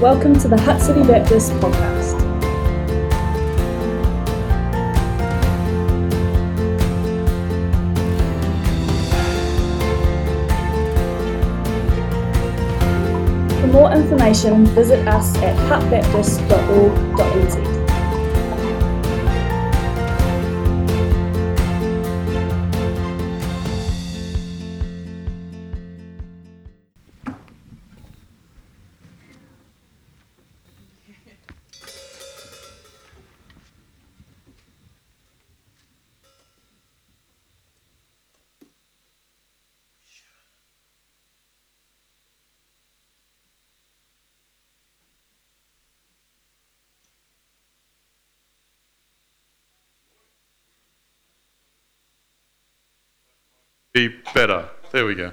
Welcome to the Hutt City Baptist podcast. For more information, visit us at huttbaptist.org.nz. Be better. There we go.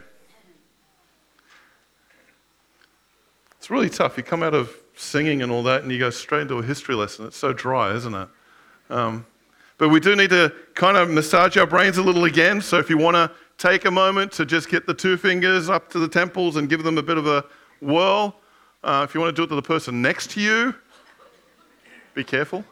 It's really tough. You come out of singing and all that and you go straight into a history lesson. It's so dry, isn't it? But we do need to kind of massage our brains a little again. So if you want to take a moment to just get the two fingers up to the temples and give them a bit of a whirl. If you want to do it to the person next to you, be careful.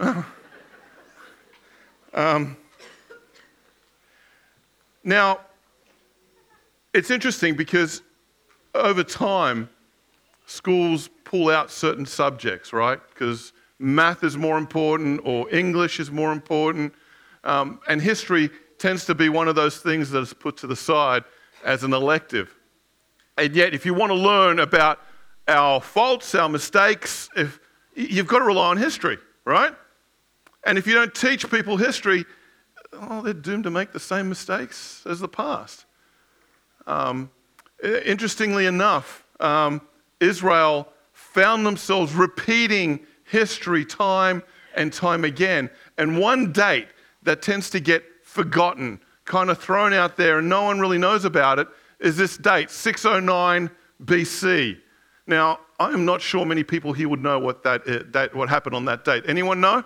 Now, it's interesting because over time, schools pull out certain subjects, right? Because math is more important or English is more important. And history tends to be one of those things that is put to the side as an elective. And yet, if you want to learn about our faults, our mistakes, you've got to rely on history, right? And if you don't teach people history, they're doomed to make the same mistakes as the past. Interestingly enough, Israel found themselves repeating history time and time again. And one date that tends to get forgotten, kind of thrown out there, and no one really knows about it, is this date, 609 BC. Now, I am not sure many people here would know what happened on that date. Anyone know?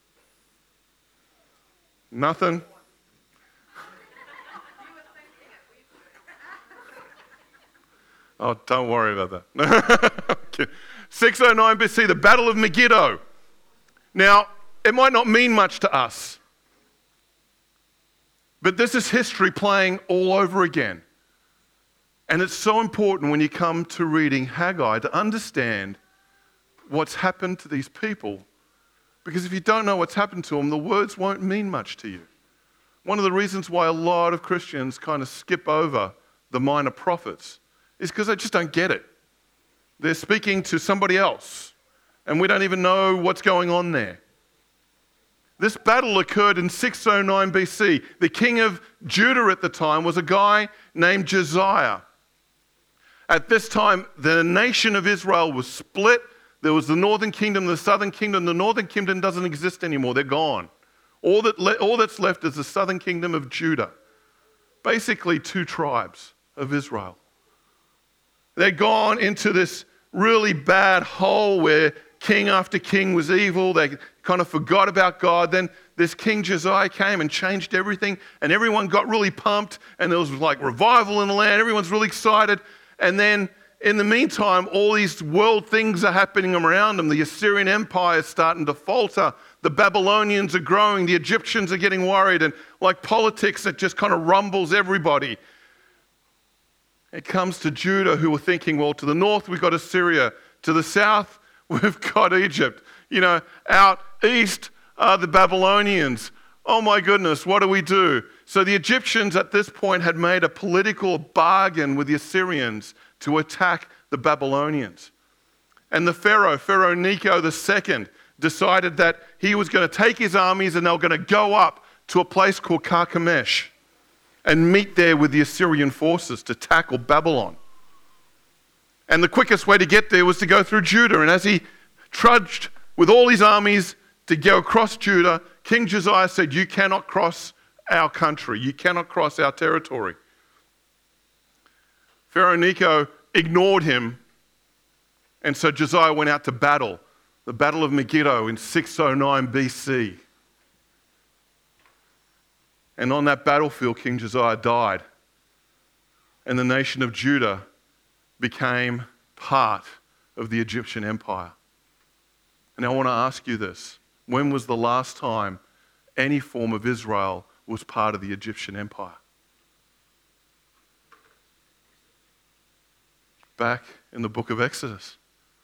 Nothing? Oh, don't worry about that. Okay. 609 BC, the Battle of Megiddo. Now, it might not mean much to us, but this is history playing all over again. And it's so important when you come to reading Haggai to understand what's happened to these people. Because if you don't know what's happened to them, the words won't mean much to you. One of the reasons why a lot of Christians kind of skip over the minor prophets is because they just don't get it. They're speaking to somebody else, and we don't even know what's going on there. This battle occurred in 609 BC. The king of Judah at the time was a guy named Josiah. At this time, the nation of Israel was split. There was the northern kingdom, the southern kingdom. The northern kingdom doesn't exist anymore. They're gone. All that's left is the southern kingdom of Judah. Basically, two tribes of Israel. They'd gone into this really bad hole where king after king was evil. They kind of forgot about God. Then this King Josiah came and changed everything, and everyone got really pumped, and there was like revival in the land. Everyone's really excited. And then in the meantime, all these world things are happening around them. The Assyrian Empire is starting to falter. The Babylonians are growing. The Egyptians are getting worried. And like politics, it just kind of rumbles everybody. It comes to Judah, who were thinking, well, to the north, we've got Assyria. To the south, we've got Egypt. Out east are the Babylonians. Oh my goodness, what do we do? So the Egyptians at this point had made a political bargain with the Assyrians to attack the Babylonians. And the Pharaoh Necho II, decided that he was going to take his armies and they were going to go up to a place called Carchemish and meet there with the Assyrian forces to tackle Babylon. And the quickest way to get there was to go through Judah. And as he trudged with all his armies to go across Judah, King Josiah said, "You cannot cross our country. You cannot cross our territory." Pharaoh Necho ignored him, and so Josiah went out to battle, the Battle of Megiddo in 609 BC. And on that battlefield, King Josiah died, and the nation of Judah became part of the Egyptian Empire. And I want to ask you this. When was the last time any form of Israel was part of the Egyptian Empire? Back in the book of Exodus.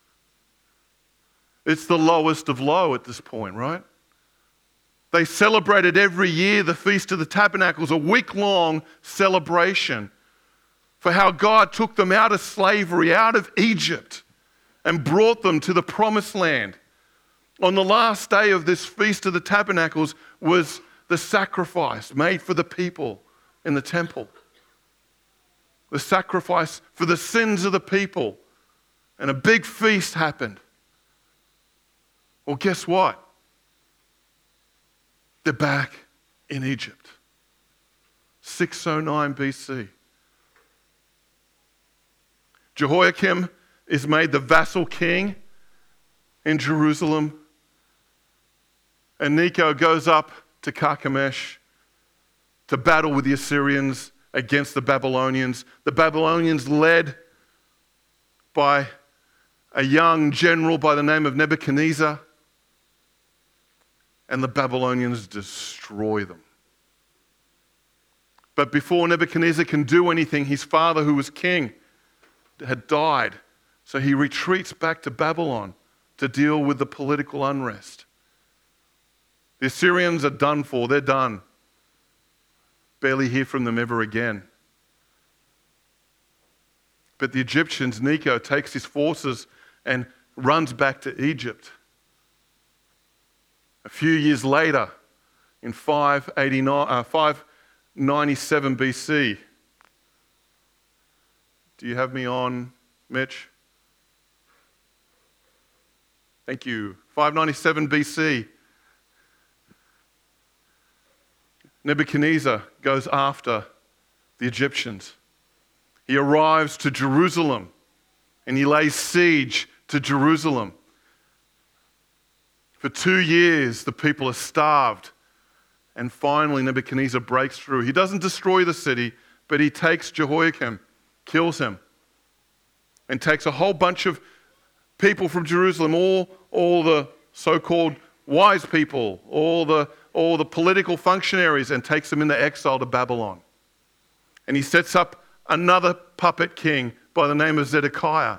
It's the lowest of low at this point, right? They celebrated every year the Feast of the Tabernacles, a week-long celebration for how God took them out of slavery, out of Egypt, and brought them to the Promised Land. On the last day of this Feast of the Tabernacles was the sacrifice made for the people in the temple. The sacrifice for the sins of the people. And a big feast happened. Well, guess what? They're back in Egypt. 609 BC. Jehoiakim is made the vassal king in Jerusalem. And Necho goes up to Carchemish to battle with the Assyrians against the Babylonians. The Babylonians led by a young general by the name of Nebuchadnezzar. And the Babylonians destroy them. But before Nebuchadnezzar can do anything, his father, who was king, had died. So he retreats back to Babylon to deal with the political unrest. The Assyrians are done for. They're done. Barely hear from them ever again. But the Egyptians, Necho takes his forces and runs back to Egypt. A few years later, in 597 BC, do you have me on, Mitch? Thank you. 597 BC, Nebuchadnezzar goes after the Egyptians. He arrives to Jerusalem and he lays siege to Jerusalem. For 2 years, the people are starved. And finally, Nebuchadnezzar breaks through. He doesn't destroy the city, but he takes Jehoiakim, kills him, and takes a whole bunch of people from Jerusalem, all the so-called wise people, all the political functionaries, and takes them into exile to Babylon. And he sets up another puppet king by the name of Zedekiah.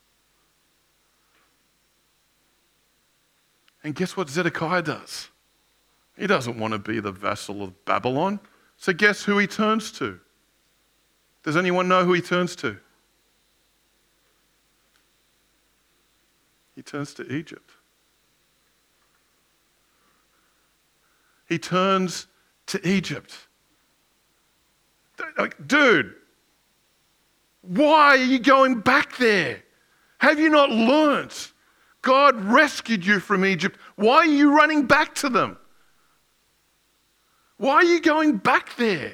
And guess what Zedekiah does? He doesn't want to be the vassal of Babylon. So guess who he turns to? Does anyone know who he turns to? He turns to Egypt. He turns to Egypt. Dude, why are you going back there? Have you not learnt? God rescued you from Egypt. Why are you running back to them? Why are you going back there?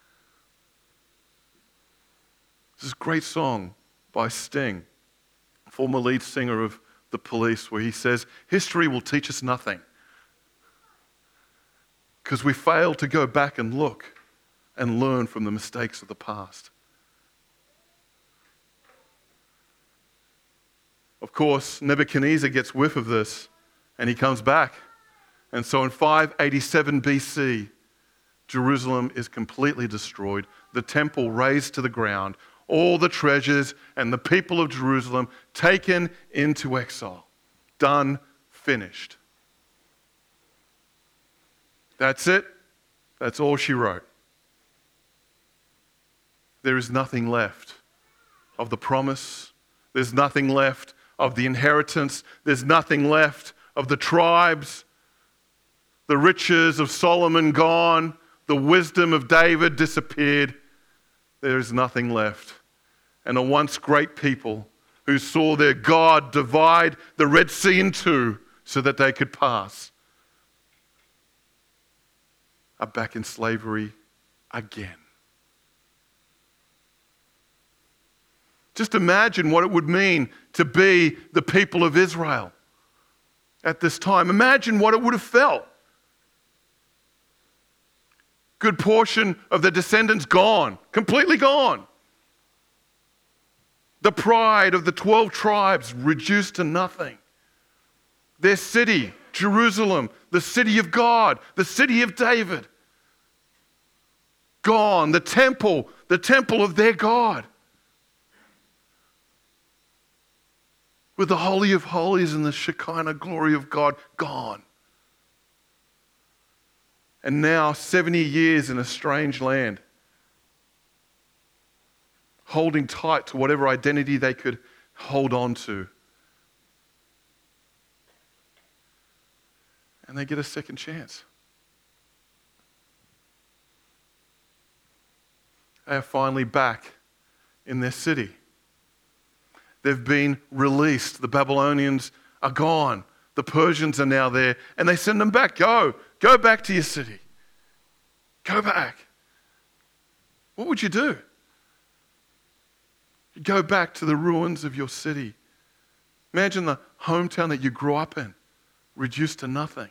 This is a great song by Sting, former lead singer of the Police, where he says, history will teach us nothing because we fail to go back and look and learn from the mistakes of the past. Of course, Nebuchadnezzar gets whiff of this and he comes back. And so in 587 BC, Jerusalem is completely destroyed, the temple razed to the ground, all the treasures and the people of Jerusalem taken into exile. Done, finished. That's it. That's all she wrote. There is nothing left of the promise. There's nothing left of the inheritance. There's nothing left of the tribes. The riches of Solomon gone. The wisdom of David disappeared. There is nothing left. And a once great people who saw their God divide the Red Sea in two so that they could pass are back in slavery again. Just imagine what it would mean to be the people of Israel at this time. Imagine what it would have felt. Good portion of the descendants gone, completely gone. The pride of the 12 tribes reduced to nothing. Their city, Jerusalem, the city of God, the city of David, gone. The temple of their God, with the Holy of Holies and the Shekinah glory of God, gone. And now 70 years in a strange land, holding tight to whatever identity they could hold on to. And they get a second chance. They are finally back in their city. They've been released. The Babylonians are gone. The Persians are now there. And they send them back. Go back to your city. Go back. What would you do? You go back to the ruins of your city. Imagine the hometown that you grew up in, reduced to nothing.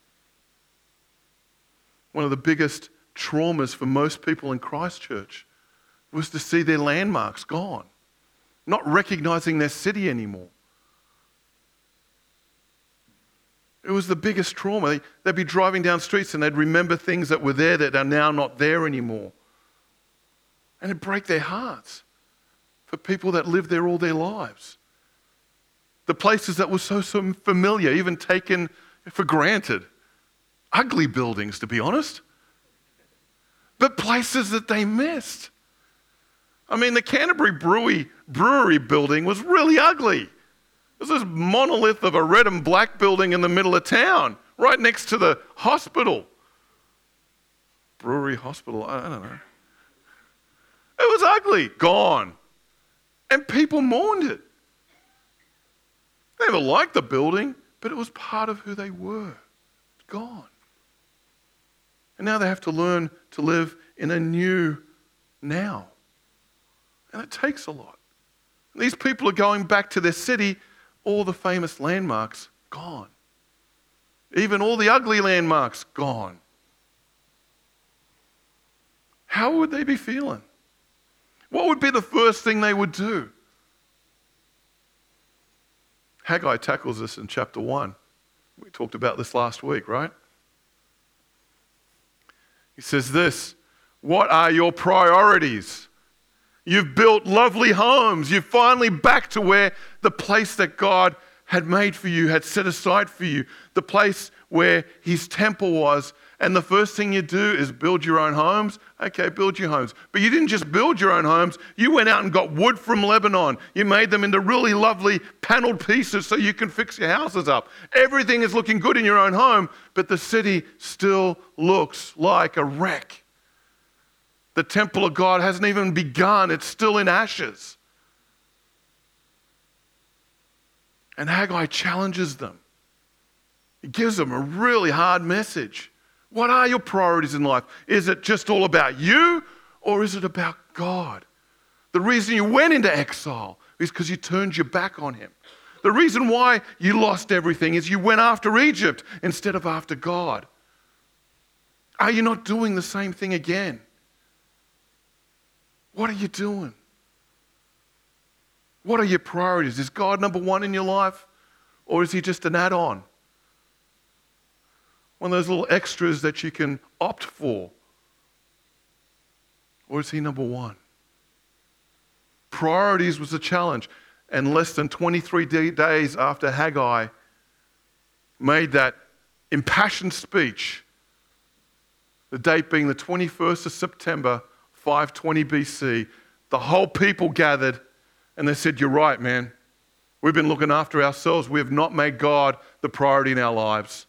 One of the biggest traumas for most people in Christchurch was to see their landmarks gone, not recognizing their city anymore. It was the biggest trauma. They'd be driving down streets and they'd remember things that were there that are now not there anymore. And it'd break their hearts for people that lived there all their lives. The places that were so familiar, even taken for granted. Ugly buildings, to be honest. But places that they missed. I mean, the Canterbury Brewery building was really ugly. It was this monolith of a red and black building in the middle of town, right next to the hospital. Brewery Hospital, I don't know. It was ugly, gone. And people mourned it. They never liked the building, but it was part of who they were. It's gone. And now they have to learn to live in a new now. And it takes a lot. These people are going back to their city, all the famous landmarks gone. Even all the ugly landmarks gone. How would they be feeling? What would be the first thing they would do? Haggai tackles this in chapter 1. We talked about this last week, right? He says this, what are your priorities? You've built lovely homes. You're finally back to where the place that God had made for you, had set aside for you, the place where his temple was. And the first thing you do is build your own homes. Okay, build your homes. But you didn't just build your own homes. You went out and got wood from Lebanon. You made them into really lovely paneled pieces so you can fix your houses up. Everything is looking good in your own home, but the city still looks like a wreck. The temple of God hasn't even begun. It's still in ashes. And Haggai challenges them. He gives them a really hard message. What are your priorities in life? Is it just all about you, or is it about God? The reason you went into exile is because you turned your back on him. The reason why you lost everything is you went after Egypt instead of after God. Are you not doing the same thing again? What are you doing? What are your priorities? Is God number one in your life, or is he just an add-on? One of those little extras that you can opt for? Or is he number one? Priorities was a challenge. And less than 23 days after Haggai made that impassioned speech, the date being the 21st of September, 520 BC, the whole people gathered and they said, you're right, man. We've been looking after ourselves. We have not made God the priority in our lives.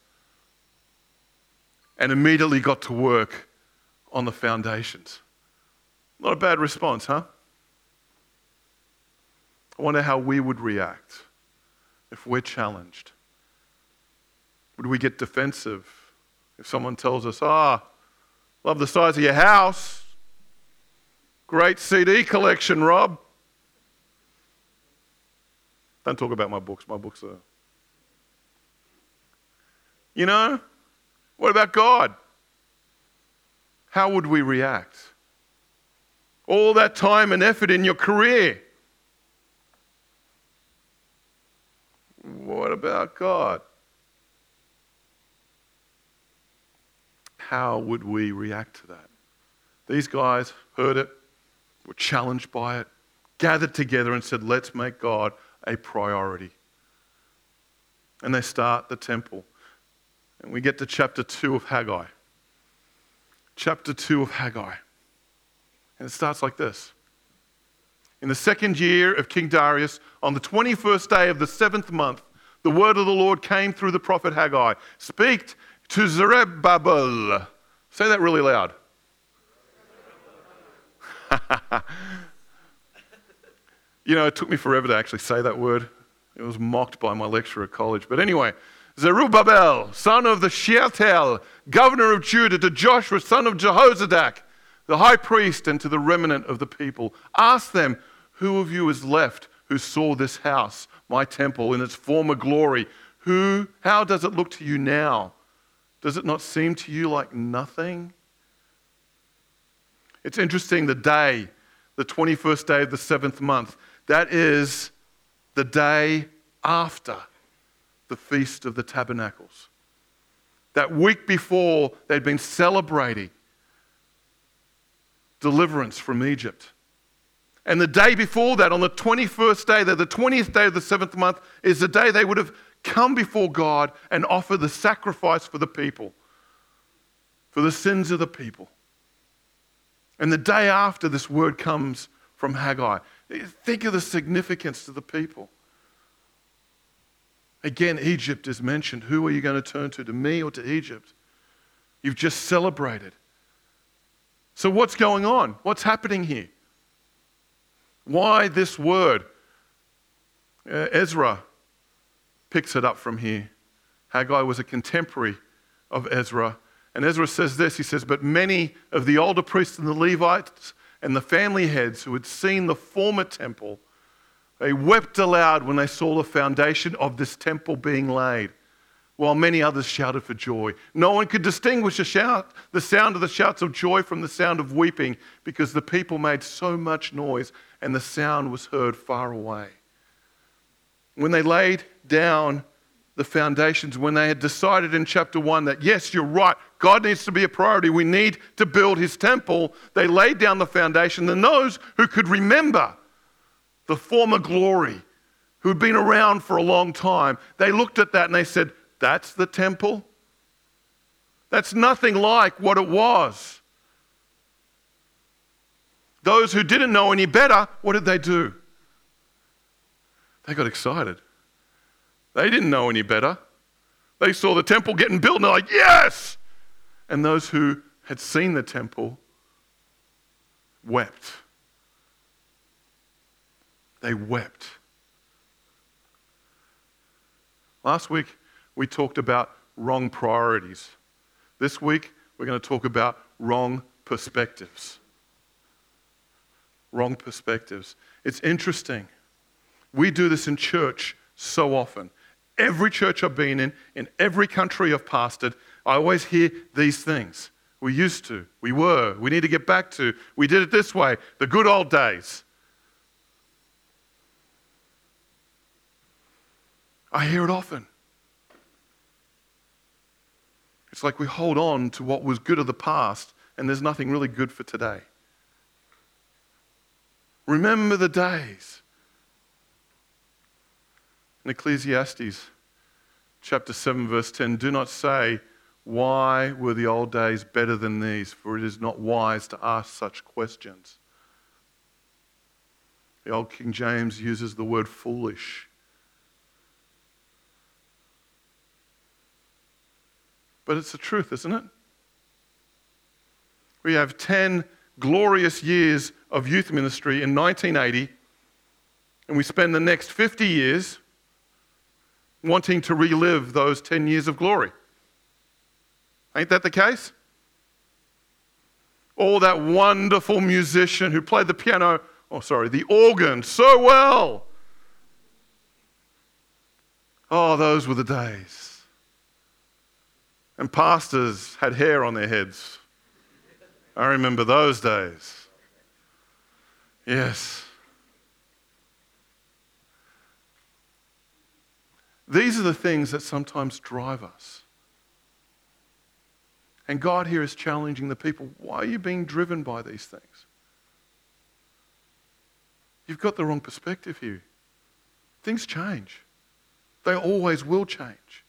And immediately got to work on the foundations. Not a bad response, huh? I wonder how we would react if we're challenged. Would we get defensive if someone tells us, love the size of your house. Great CD collection, Rob. Don't talk about my books. My books are... You know? What about God? How would we react? All that time and effort in your career, about God? How would we react to that? These guys heard it, were challenged by it, gathered together and said, let's make God a priority. And they start the temple. And we get to chapter 2 of Haggai. Chapter 2 of Haggai. And it starts like this. In the 2nd year of King Darius, on the 21st day of the 7th month, the word of the Lord came through the prophet Haggai. Speak to Zerubbabel. Say that really loud. You know, it took me forever to actually say that word. It was mocked by my lecturer at college. But anyway, Zerubbabel, son of the Shealtiel, governor of Judah, to Joshua, son of Jehozadak, the high priest, and to the remnant of the people. Ask them, who of you is left who saw this house, my temple, in its former glory? How does it look to you now? Does it not seem to you like nothing? It's interesting, the day, the 21st day of the 7th month, that is the day after the Feast of the Tabernacles. That week before, they'd been celebrating deliverance from Egypt. And the day before that, on the 21st day, the 20th day of the 7th month, is the day they would have come before God and offer the sacrifice for the people, for the sins of the people. And the day after, this word comes from Haggai. Think of the significance to the people. Again, Egypt is mentioned. Who are you going to turn to me or to Egypt? You've just celebrated. So what's going on? What's happening here? Why this word? Ezra picks it up from here. Haggai was a contemporary of Ezra. And Ezra says this, he says, but many of the older priests and the Levites and the family heads who had seen the former temple, they wept aloud when they saw the foundation of this temple being laid, while many others shouted for joy. No one could distinguish the sound of the shouts of joy from the sound of weeping, because the people made so much noise and the sound was heard far away. When they laid down the foundations, when they had decided in chapter 1 that, yes, you're right, God needs to be a priority, we need to build his temple, they laid down the foundation. And those who could remember the former glory, who had been around for a long time, they looked at that and they said, that's the temple? That's nothing like what it was. Those who didn't know any better, what did they do? They got excited. They didn't know any better. They saw the temple getting built and they're like, yes! And those who had seen the temple wept. They wept. Last week, we talked about wrong priorities. This week, we're going to talk about wrong perspectives. Wrong perspectives. It's interesting. We do this in church so often. Every church I've been in every country I've pastored, I always hear these things. We used to, we were, we need to get back to, we did it this way, the good old days. I hear it often. It's like we hold on to what was good of the past and there's nothing really good for today. Remember the days. In Ecclesiastes chapter 7 verse 10, do not say, why were the old days better than these? For it is not wise to ask such questions. The old King James uses the word foolish. But it's the truth, isn't it? We have 10 glorious years of youth ministry in 1980, and we spend the next 50 years wanting to relive those 10 years of glory. Ain't that the case? Oh, that wonderful musician who played the organ so well. Oh, those were the days. And pastors had hair on their heads. I remember those days. Yes. These are the things that sometimes drive us. And God here is challenging the people. Why are you being driven by these things? You've got the wrong perspective here. Things change. They always will change.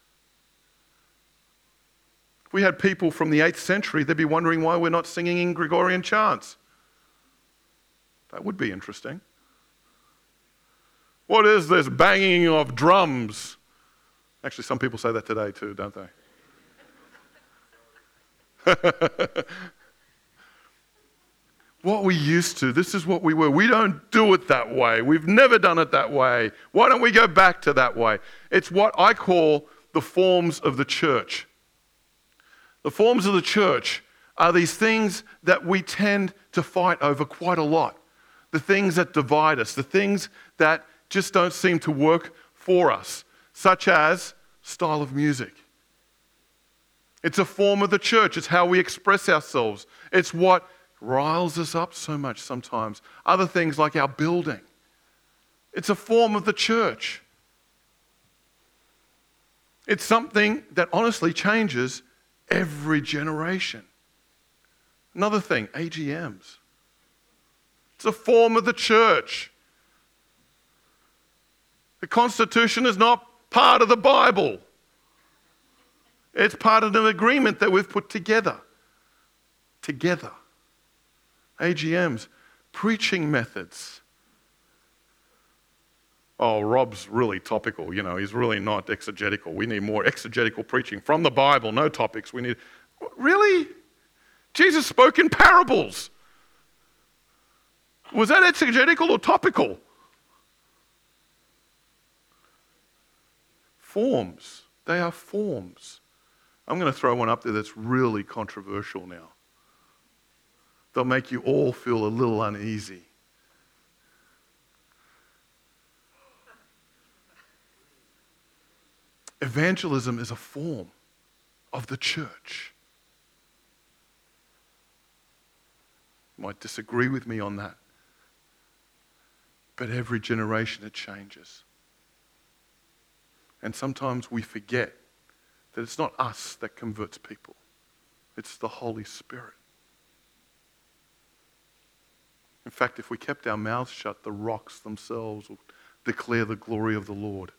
If we had people from the 8th century, they'd be wondering why we're not singing in Gregorian chants. That would be interesting. What is this banging of drums? Actually, some people say that today too, don't they? What we used to, this is what we were. We don't do it that way. We've never done it that way. Why don't we go back to that way? It's what I call the forms of the church. The forms of the church are these things that we tend to fight over quite a lot. The things that divide us, the things that just don't seem to work for us, such as style of music. It's a form of the church. It's how we express ourselves. It's what riles us up so much sometimes. Other things like our building. It's a form of the church. It's something that honestly changes every generation. Another thing, AGMs. It's a form of the church. The Constitution is not part of the Bible. It's part of an agreement that we've put together. AGMs, preaching methods. Oh, Rob's really topical, he's really not exegetical. We need more exegetical preaching from the Bible, no topics. We need, really? Jesus spoke in parables. Was that exegetical or topical? Forms, they are forms. I'm going to throw one up there that's really controversial now. They'll make you all feel a little uneasy. Evangelism is a form of the church. You might disagree with me on that. But every generation it changes. And sometimes we forget that it's not us that converts people. It's the Holy Spirit. In fact, if we kept our mouths shut, the rocks themselves will declare the glory of the Lord.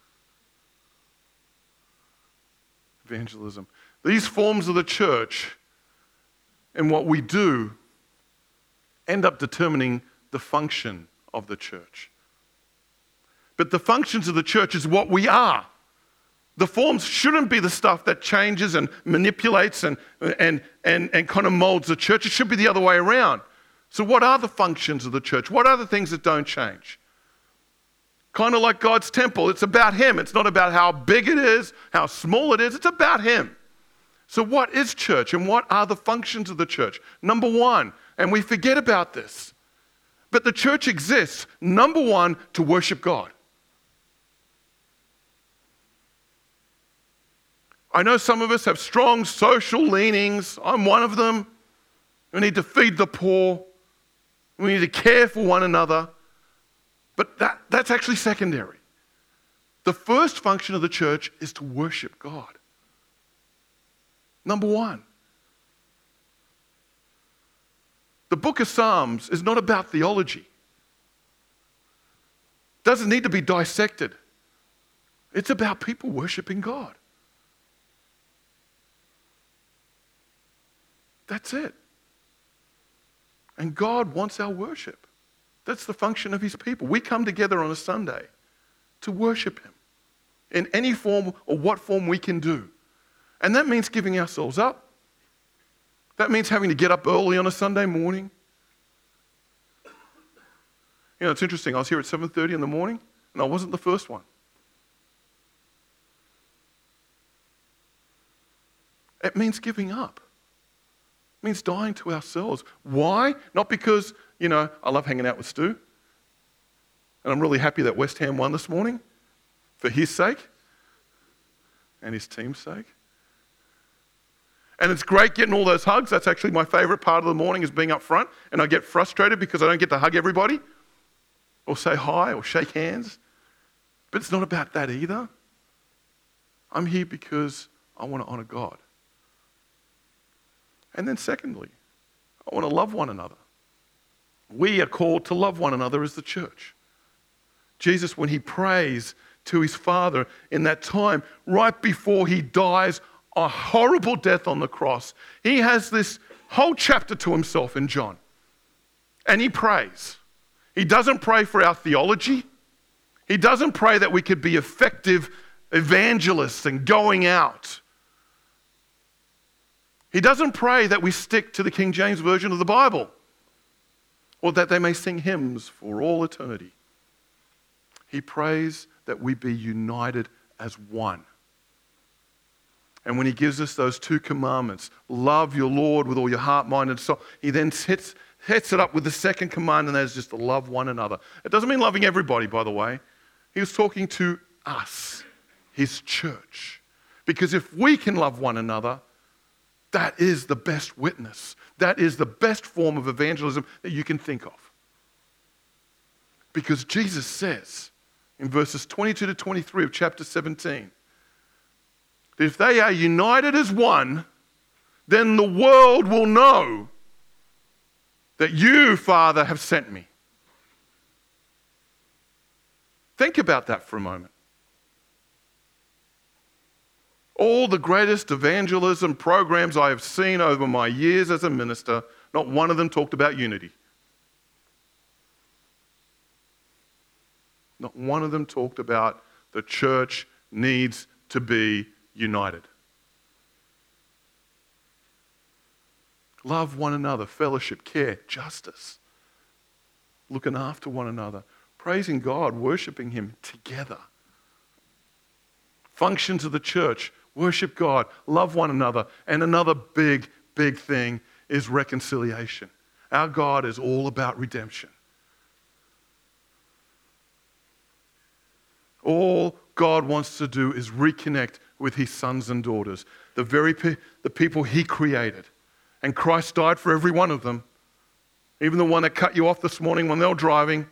Evangelism. These forms of the church and what we do end up determining the function of the church. But the functions of the church is what we are. The forms shouldn't be the stuff that changes and manipulates and kind of molds the church. It should be the other way around. So what are the functions of the church? What are the things that don't change? Kind of like God's temple. It's about Him. It's not about how big it is, how small it is. It's about Him. So what is church and what are the functions of the church? Number one, and we forget about this, but the church exists, number one, to worship God. I know some of us have strong social leanings. I'm one of them. We need to feed the poor. We need to care for one another. But that's actually secondary. The first function of the church is to worship God. Number one. The book of Psalms is not about theology. It doesn't need to be dissected. It's about people worshiping God. That's it. And God wants our worship. That's the function of His people. We come together on a Sunday to worship Him in any form or what form we can do. And that means giving ourselves up. That means having to get up early on a Sunday morning. It's interesting. I was here at 7:30 in the morning and I wasn't the first one. It means giving up. It means dying to ourselves. Why? Not because, I love hanging out with Stu. And I'm really happy that West Ham won this morning for his sake and his team's sake. And it's great getting all those hugs. That's actually my favourite part of the morning is being up front. And I get frustrated because I don't get to hug everybody or say hi or shake hands. But it's not about that either. I'm here because I want to honor God. And then secondly, I want to love one another. We are called to love one another as the church. Jesus, when he prays to his Father in that time, right before he dies a horrible death on the cross, he has this whole chapter to himself in John. And he prays. He doesn't pray for our theology. He doesn't pray that we could be effective evangelists and going out. He doesn't pray that we stick to the King James Version of the Bible or that they may sing hymns for all eternity. He prays that we be united as one. And when he gives us those two commandments, love your Lord with all your heart, mind, and soul, he then sets it up with the second command, and that is just to love one another. It doesn't mean loving everybody, by the way. He was talking to us, his church. Because if we can love one another, that is the best witness. That is the best form of evangelism that you can think of. Because Jesus says in verses 22 to 23 of chapter 17, that if they are united as one, then the world will know that you, Father, have sent me. Think about that for a moment. All the greatest evangelism programs I have seen over my years as a minister, not one of them talked about unity. Not one of them talked about the church needs to be united. Love one another, fellowship, care, justice, looking after one another, praising God, worshiping him together. Functions of the church, worship God, love one another. And another big, big thing is reconciliation. Our God is all about redemption. All God wants to do is reconnect with his sons and daughters, the people he created. And Christ died for every one of them, even the one that cut you off this morning when they were driving,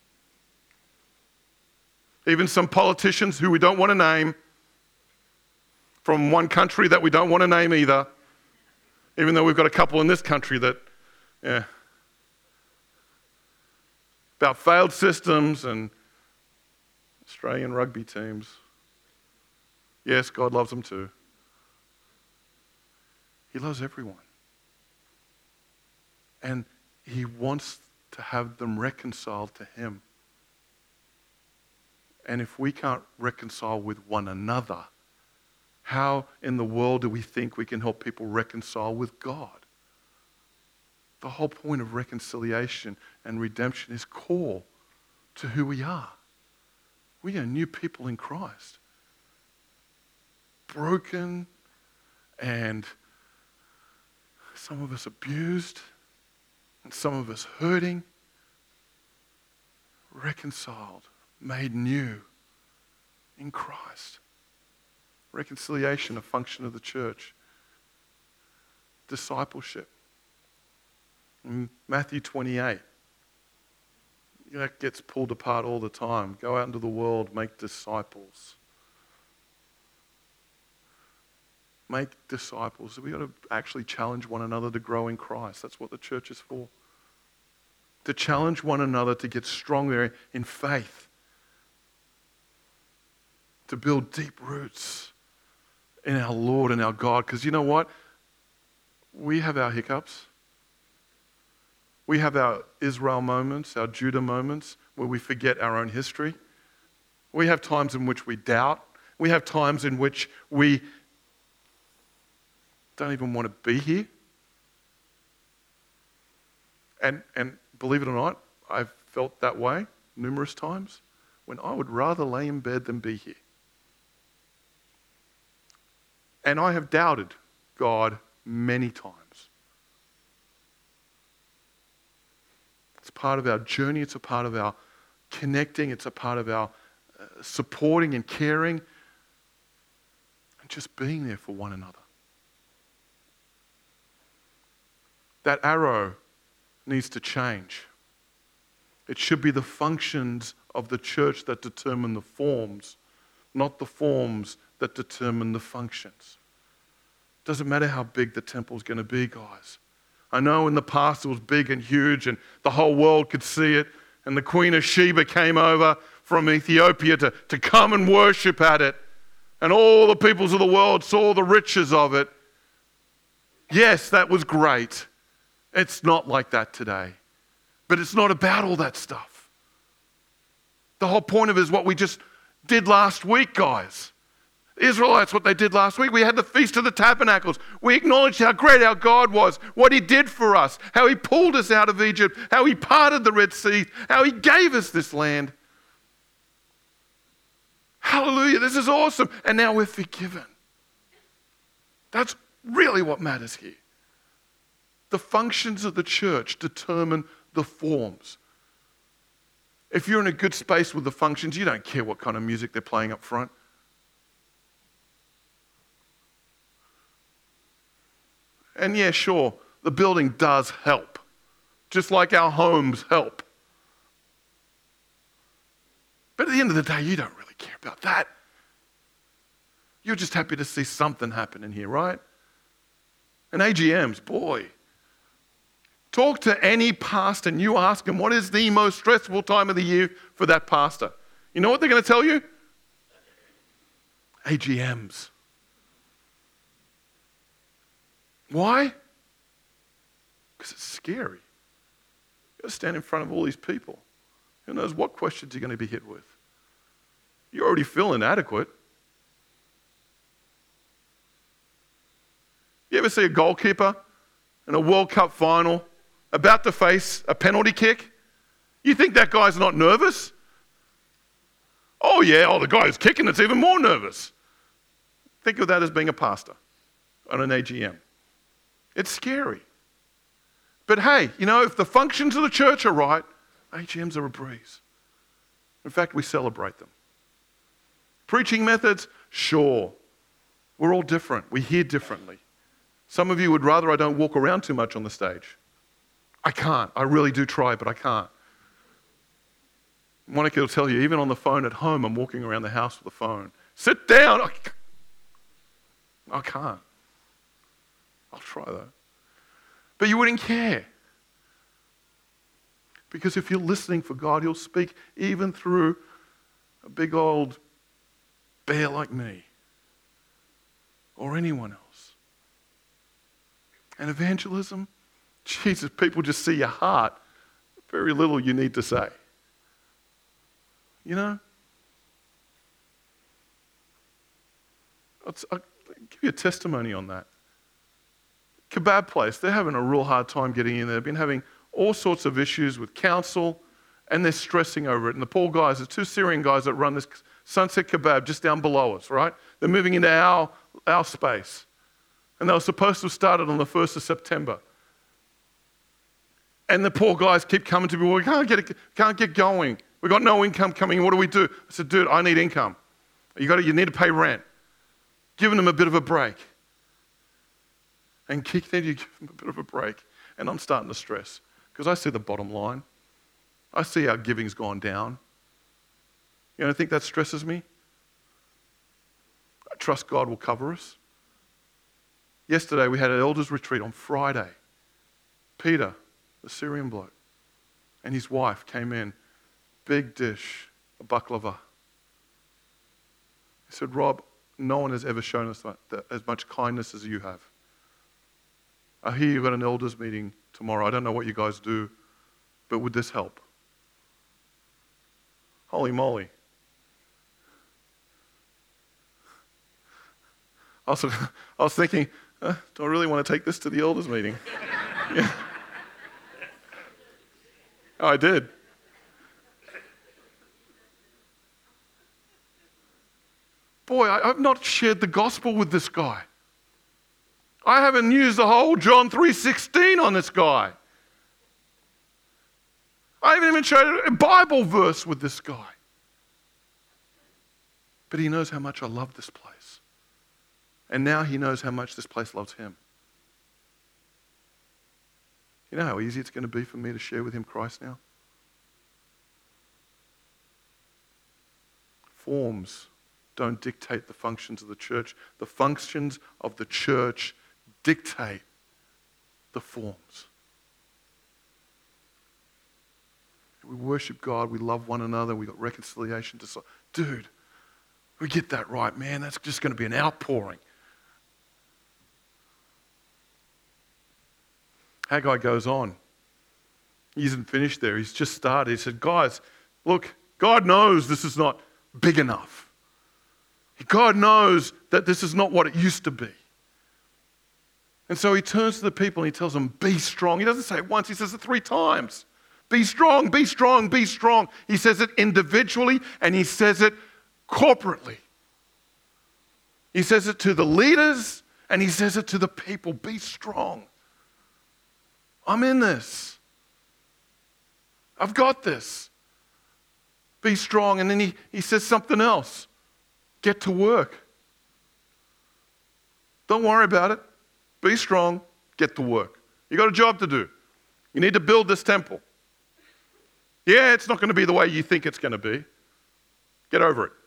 even some politicians who we don't want to name, from one country that we don't want to name either, even though we've got a couple in this country that, about failed systems and Australian rugby teams. Yes, God loves them too. He loves everyone. And he wants to have them reconciled to him. And if we can't reconcile with one another, how in the world do we think we can help people reconcile with God? The whole point of reconciliation and redemption is core to who we are. We are new people in Christ. Broken and some of us abused and some of us hurting. Reconciled, made new in Christ. Reconciliation, a function of the church. Discipleship. In Matthew 28, that gets pulled apart all the time. Go out into the world, make disciples. Make disciples. We've got to actually challenge one another to grow in Christ. That's what the church is for. To challenge one another to get stronger in faith. To build deep roots in our Lord and our God. Because you know what? We have our hiccups. We have our Israel moments, our Judah moments, where we forget our own history. We have times in which we doubt. We have times in which we don't even want to be here. And believe it or not, I've felt that way numerous times when I would rather lay in bed than be here. And I have doubted God many times. It's part of our journey. It's a part of our connecting. It's a part of our supporting and caring and just being there for one another. That arrow needs to change. It should be the functions of the church that determine the forms, not the forms that determine the functions. Doesn't matter how big the temple's going to be, guys. I know in the past it was big and huge and the whole world could see it, and the Queen of Sheba came over from Ethiopia to come and worship at it, and all the peoples of the world saw the riches of it. Yes, that was great. It's not like that today. But it's not about all that stuff. The whole point of it is what we just did last week, guys. Israelites, what they did last week. We had the Feast of the Tabernacles. We acknowledged how great our God was, what He did for us, how He pulled us out of Egypt, how He parted the Red Sea, how He gave us this land. Hallelujah, this is awesome. And now we're forgiven. That's really what matters here. The functions of the church determine the forms. If you're in a good space with the functions, you don't care what kind of music they're playing up front. And yeah, sure, the building does help, just like our homes help. But at the end of the day, you don't really care about that. You're just happy to see something happen in here, right? And AGMs, boy. Talk to any pastor and you ask them what is the most stressful time of the year for that pastor. You know what they're going to tell you? AGMs. Why? Because it's scary. You've got to stand in front of all these people. Who knows what questions you're going to be hit with? You already feel inadequate. You ever see a goalkeeper in a World Cup final about to face a penalty kick? You think that guy's not nervous? Oh yeah, the guy who's kicking it's even more nervous. Think of that as being a pastor on an AGM. It's scary. But hey, if the functions of the church are right, AGMs are a breeze. In fact, we celebrate them. Preaching methods, sure. We're all different. We hear differently. Some of you would rather I don't walk around too much on the stage. I can't. I really do try, but I can't. Monica will tell you, even on the phone at home, I'm walking around the house with the phone. Sit down. I can't. I'll try though. But you wouldn't care. Because if you're listening for God, He'll speak even through a big old bear like me or anyone else. And evangelism, Jesus, people just see your heart. Very little you need to say. I'll give you a testimony on that. Kebab place, they're having a real hard time getting in there. They've been having all sorts of issues with council, and they're stressing over it. And the poor guys, the two Syrian guys that run this Sunset Kebab just down below us, right? They're moving into our space. And they were supposed to have started on the 1st of September. And the poor guys keep coming to me, well, we can't get going. We've got no income coming in. What do we do? I said, dude, I need income. You need to pay rent. Giving them a bit of a break. And then you give them a bit of a break. And I'm starting to stress because I see the bottom line. I see our giving's gone down. You don't think that stresses me? I trust God will cover us. Yesterday we had an elders retreat on Friday. Peter, the Syrian bloke, and his wife came in. Big dish, a baklava. He said, Rob, no one has ever shown us as much kindness as you have. I hear you've got an elders meeting tomorrow. I don't know what you guys do, but would this help? Holy moly. I was thinking, do I really want to take this to the elders meeting? Yeah. Oh, I did. Boy, I've not shared the gospel with this guy. I haven't used the whole John 3:16 on this guy. I haven't even shared a Bible verse with this guy. But he knows how much I love this place. And now he knows how much this place loves him. You know how easy it's going to be for me to share with him Christ now? Forms don't dictate the functions of the church. The functions of the church dictate the forms. We worship God, we love one another, we got reconciliation to... Dude, we get that right, man. That's just going to be an outpouring. Haggai goes on. He isn't finished there. He's just started. He said, guys, look, God knows this is not big enough. God knows that this is not what it used to be. And so he turns to the people and he tells them, be strong. He doesn't say it once, he says it 3 times. Be strong, be strong, be strong. He says it individually and he says it corporately. He says it to the leaders and he says it to the people. Be strong. I'm in this. I've got this. Be strong. And then he says something else. Get to work. Don't worry about it. Be strong. Get to work. You got a job to do. You need to build this temple. Yeah, it's not going to be the way you think it's going to be. Get over it.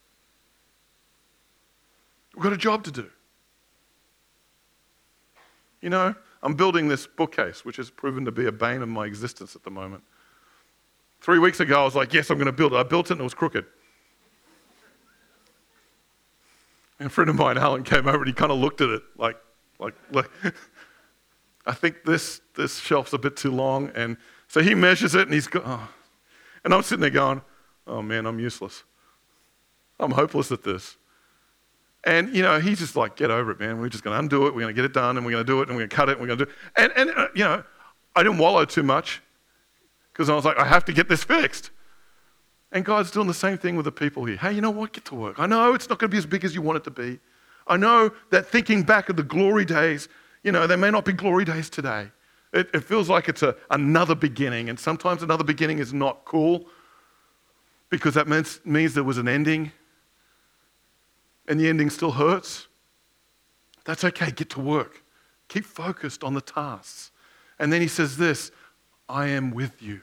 We've got a job to do. You know, I'm building this bookcase, which has proven to be a bane of my existence at the moment. 3 weeks ago, I was like, yes, I'm going to build it. I built it and it was crooked. And a friend of mine, Alan, came over and he kind of looked at it like I think this shelf's a bit too long. And so he measures it and he's going, oh. And I'm sitting there going, oh man, I'm useless. I'm hopeless at this. And, you know, he's just like, get over it, man. We're just going to undo it. We're going to get it done and we're going to do it and we're going to cut it and we're going to do it. And you know, I didn't wallow too much because I was like, I have to get this fixed. And God's doing the same thing with the people here. Hey, you know what? Get to work. I know it's not going to be as big as you want it to be. I know that thinking back of the glory days, you know, there may not be glory days today. It feels like it's another beginning, and sometimes another beginning is not cool because that means there was an ending, and the ending still hurts. That's okay. Get to work. Keep focused on the tasks. And then he says this, I am with you.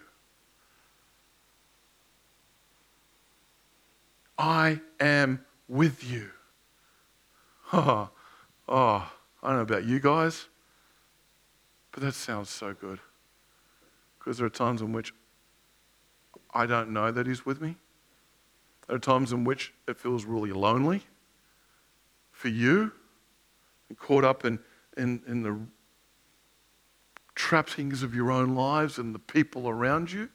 I am with you. I don't know about you guys, but that sounds so good. Because there are times in which I don't know that he's with me. There are times in which it feels really lonely for you, and caught up in the trappings of your own lives and the people around you.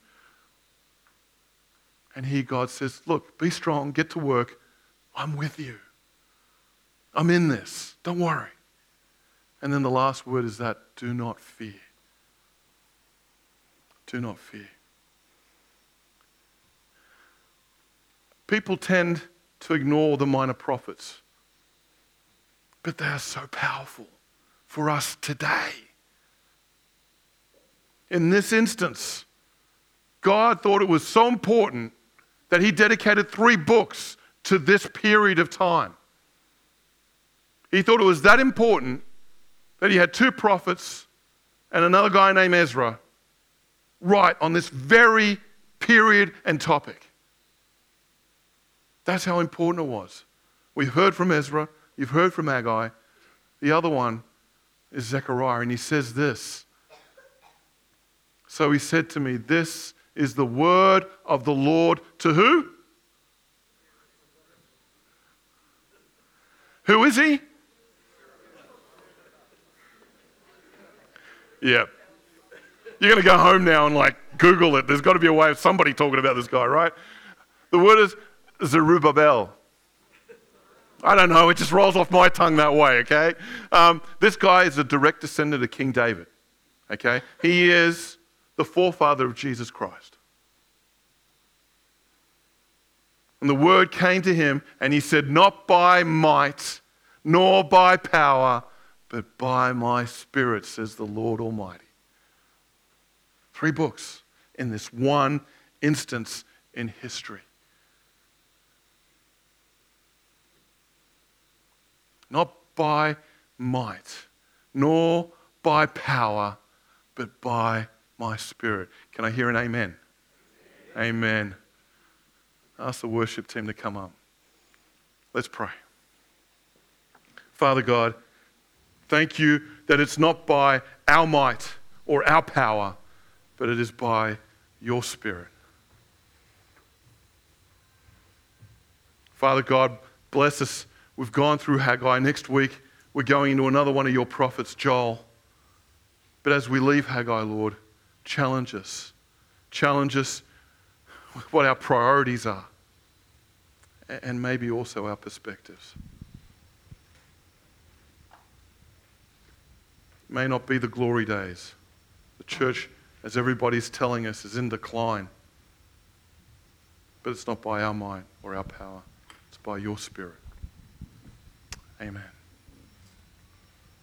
And here God says, look, be strong, get to work. I'm with you. I'm in this. Don't worry. And then the last word is that, do not fear. Do not fear. People tend to ignore the minor prophets, but they are so powerful for us today. In this instance, God thought it was so important that he dedicated 3 books to this period of time. He thought it was that important that he had 2 prophets and another guy named Ezra write on this very period and topic. That's how important it was. We've heard from Ezra, you've heard from Haggai. The other one is Zechariah, and he says this. So he said to me, this is the word of the Lord to who? Who is he? Yeah. You're going to go home now and Google it. There's got to be a way of somebody talking about this guy, right? The word is Zerubbabel. I don't know. It just rolls off my tongue that way, okay? This guy is a direct descendant of King David, okay? He is the forefather of Jesus Christ. And the word came to him and he said, not by might, nor by power, but by my Spirit, says the Lord Almighty. 3 books in this one instance in history. Not by might, nor by power, but by my Spirit. Can I hear an amen? Amen. Ask the worship team to come up. Let's pray. Father God, thank you that it's not by our might or our power, but it is by your Spirit. Father God, bless us. We've gone through Haggai. Next week, we're going into another one of your prophets, Joel. But as we leave Haggai, Lord, challenge us. Challenge us with what our priorities are, and maybe also our perspectives. It may not be the glory days. The church, as everybody's telling us, is in decline. But it's not by our might or our power. It's by your Spirit. Amen.